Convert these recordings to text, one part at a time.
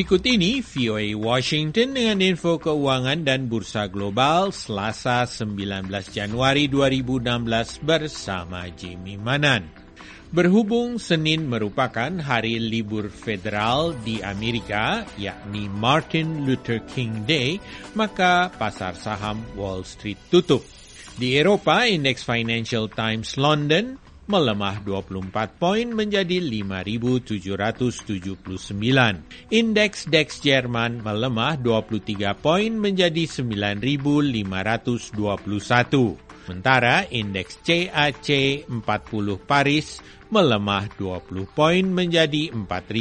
Berikut ini VOA Washington dengan info keuangan dan bursa global Selasa 19 Januari 2016 bersama Jimmy Manan. Berhubung Senin merupakan hari libur federal di Amerika, yakni Martin Luther King Day, maka pasar saham Wall Street tutup. Di Eropa, indeks Financial Times London melemah 24 poin menjadi 5.779. Indeks DAX Jerman melemah 23 poin menjadi 9.521. Sementara indeks CAC 40 Paris melemah 20 poin menjadi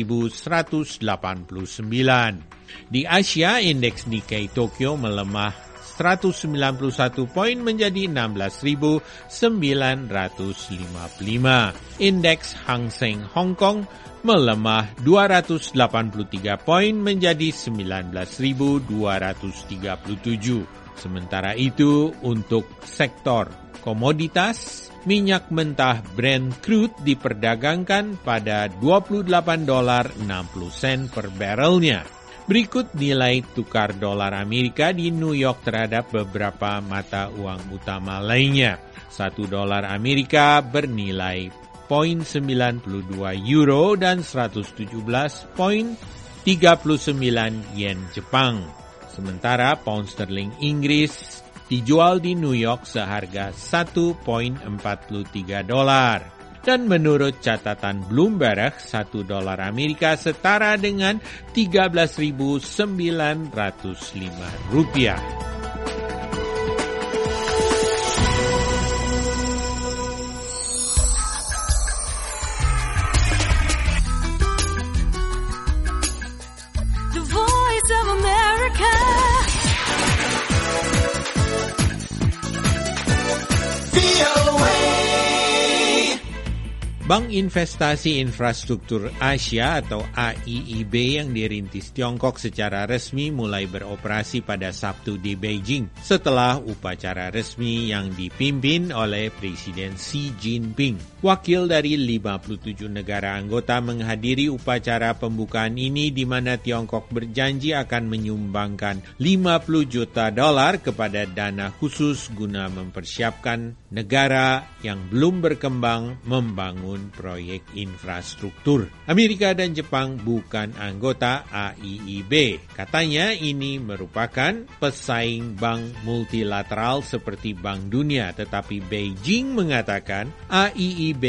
4.189. Di Asia, indeks Nikkei Tokyo melemah 191 poin menjadi 16.955. Indeks Hang Seng Hong Kong melemah 283 poin menjadi 19.237. Sementara itu, untuk sektor komoditas, minyak mentah Brent crude diperdagangkan pada $28.60 per barrelnya. Berikut nilai tukar dolar Amerika di New York terhadap beberapa mata uang utama lainnya. $1 Amerika bernilai 0,92 euro dan 117,39 yen Jepang. Sementara pound sterling Inggris dijual di New York seharga $1.43. Dan menurut catatan Bloomberg, $1 Amerika setara dengan 13.905 rupiah. The Voice of America. Bank Investasi Infrastruktur Asia atau AIIB yang dirintis Tiongkok secara resmi mulai beroperasi pada Sabtu di Beijing setelah upacara resmi yang dipimpin oleh Presiden Xi Jinping. Wakil dari 57 negara anggota menghadiri upacara pembukaan ini di mana Tiongkok berjanji akan menyumbangkan $50 juta kepada dana khusus guna mempersiapkan negara yang belum berkembang membangun proyek infrastruktur. Amerika dan Jepang bukan anggota AIIB. Katanya ini merupakan pesaing bank multilateral seperti Bank Dunia, tetapi Beijing mengatakan AIIB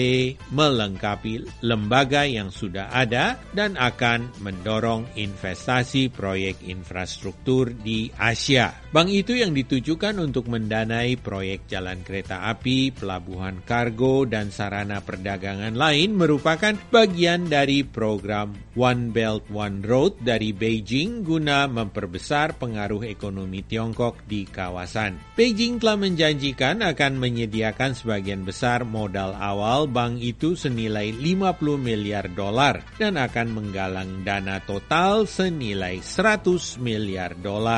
melengkapi lembaga yang sudah ada dan akan mendorong investasi proyek infrastruktur di Asia. Bank itu yang ditujukan untuk mendanai proyek jalan kereta api, pelabuhan kargo, dan sarana perdagangan lain merupakan bagian dari program One Belt One Road dari Beijing guna memperbesar pengaruh ekonomi Tiongkok di kawasan. Beijing telah menjanjikan akan menyediakan sebagian besar modal awal bank itu senilai $50 miliar dan akan menggalang dana total senilai $100 miliar.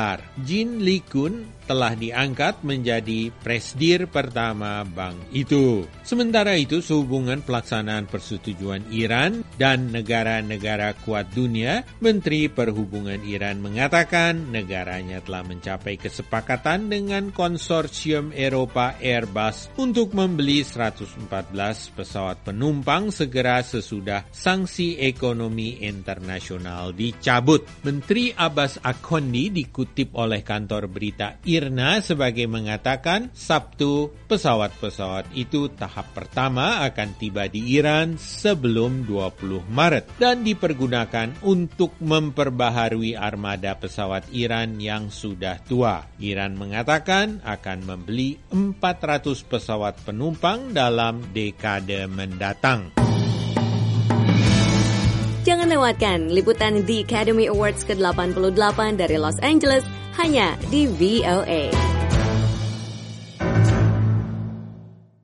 Jin Likun telah diangkat menjadi presdir pertama bank itu. Sementara itu, sehubungan pelaksanaan persetujuan Iran dan negara-negara kuat dunia, Menteri Perhubungan Iran mengatakan negaranya telah mencapai kesepakatan dengan konsorsium Eropa Airbus untuk membeli 114 pesawat penumpang segera sesudah sanksi ekonomi internasional dicabut. Menteri Abbas Akhoundi dikutip oleh kantor berita IRNA sebagai mengatakan Sabtu pesawat-pesawat itu tahap pertama akan tiba di Iran sebelum 20 Maret dan dipergunakan untuk memperbaharui armada pesawat Iran yang sudah tua. Iran mengatakan akan membeli 400 pesawat penumpang dalam dekade mendatang. Jangan lewatkan liputan The Academy Awards ke-88 dari Los Angeles hanya di VOA.